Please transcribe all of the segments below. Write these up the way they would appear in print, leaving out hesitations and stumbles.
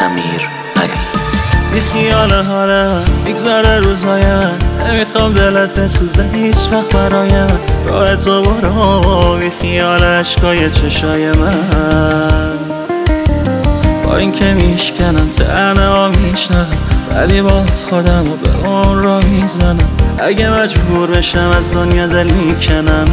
امیر علی. بی خیال حالم میگذره روزهای من، نمیخوام دلت بسوزه هیچ وقت برایم. راه تو برو بی خیال عشقای چشای من. با این که میشکنم تنه ها میشنم، ولی باز خودم رو به اون را میزنم. اگه مجبور بشم از دنیا دل میکنم.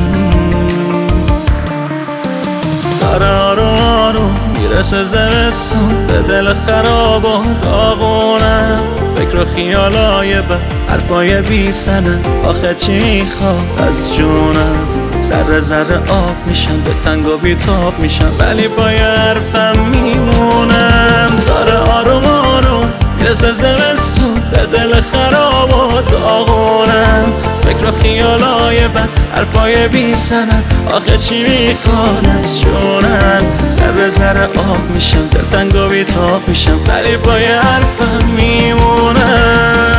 داره آروم آروم میرسه زمستون، به دل خراب و داغونم. فکر و خیالای بد، حرفای بی سنن، آخه چی میخواد از جونم؟ ذره ذره آب میشم، به تنگ و بی تاب میشم، ولی با یه حرفم میمونم. داره آروم آروم میرسه زمستون، به دل خراب و داغونم. فکر و خیالای بد، حرفای بی سنن، آخه چی میخواد از جونم؟ ذره ذره آب میشم، دلتنگ و بی تاب میشم، ولی با یه حرفم میمونم.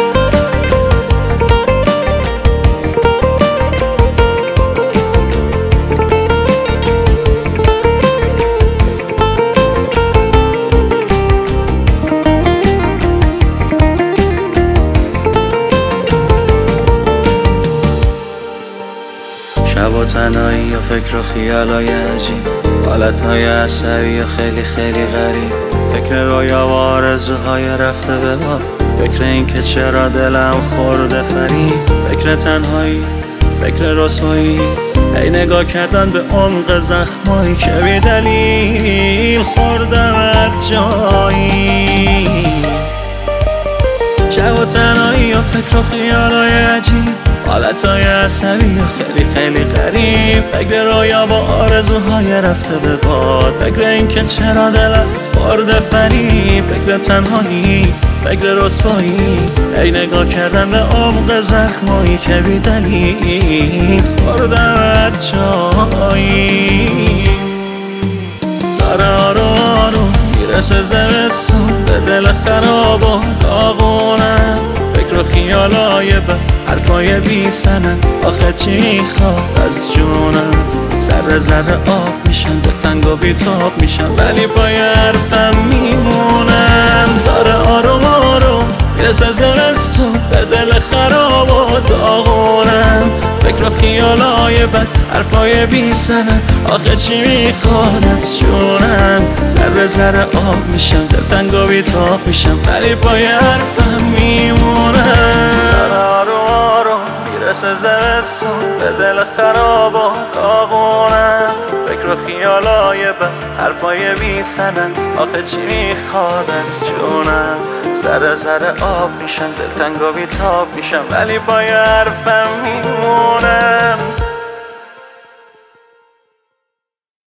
شب و تنهایی و فکر و خیالای عجیب، حالتهای عصبی و خیلی خیلی غریب. فکر رویا و آرزوهای رفته به باد، فکر این که چرا دلم خورده فریب. فکر تنهایی، فکر رسوایی، ای نگاه کردن به عمق زخمایی که بی دلیل خوردم از جایی. شب و تنهایی و فکر و خیالای عجیب، حالتهای عصبی و خیلی خیلی غریب. فکر رویا با آرزوهای رفته به باد، فکر این که چرا دلم خورده فریب. فکر تنهایی، فکر رسوایی، ای نگاه کردن به عمق زخمایی که بی دلیل خوردم از جایی. داره آروم آروم میرسه زمستون، به دل خراب و داغونم. فکر و خیالای بد، حرفای بی سنن، آخه چی میخواد از جونم؟ ذره ذره آب میشم، دلتنگ و بی تاب میشم، ولی با یه حرفم میمونم. داره آروم آروم میرسه زمستون، به دل خراب و داغونم. فکر و خیالای بد، حرفای بی سنن، آخه چی میخواد از جونم؟ ذره ذره آب میشم، دلتنگ و بی تاب میشم، ولی با یه حرفم میمونم. میرسه زمستون، به دل خراب و داغونم. فکر و خیالای بد، حرفای بی سنن، آخه چی میخواد از جونم؟ ذره ذره آب میشم، دلتنگ و بی تاب میشم، ولی با یه حرفم میمونم.